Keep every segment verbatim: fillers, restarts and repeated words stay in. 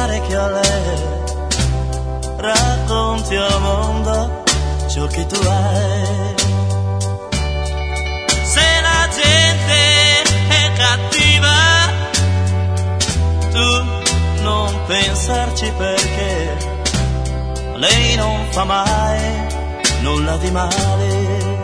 pare che a lei racconti al mondo ciò che tu hai. Se la gente è cattiva, tu non pensarci perché lei non fa mai nulla di male.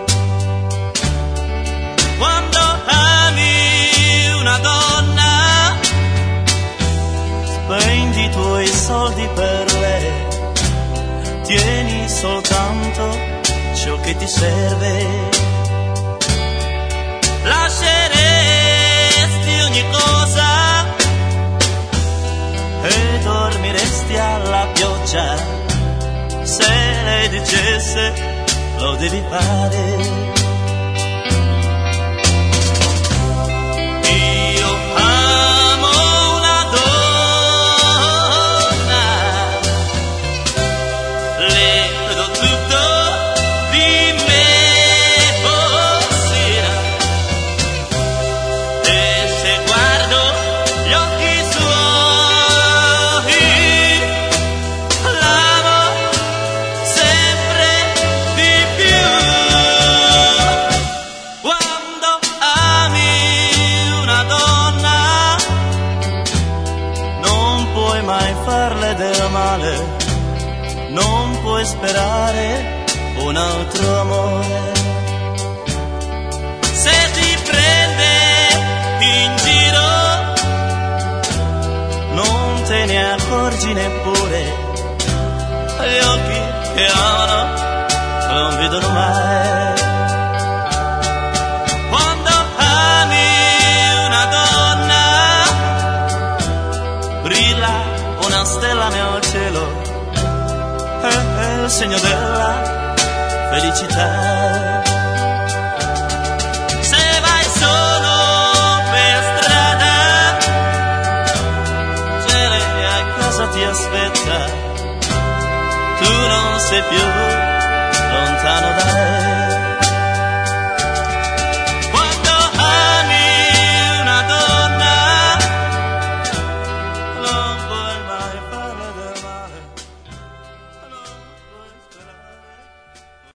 Quando ami una donna, spendi i tuoi soldi per lei, tieni soltanto ciò che ti serve. Lasceresti ogni cosa e dormiresti alla pioggia se lei dicesse lo devi fare. Non puoi sperare un altro amore. Se ti prende in giro non te ne accorgi neppure, gli occhi che amano non vedono mai. Quando ami una donna brilla una stella nel cielo, è il segno della felicità. Se vai solo per strada, se lei a casa ti aspetta, tu non sei più lontano da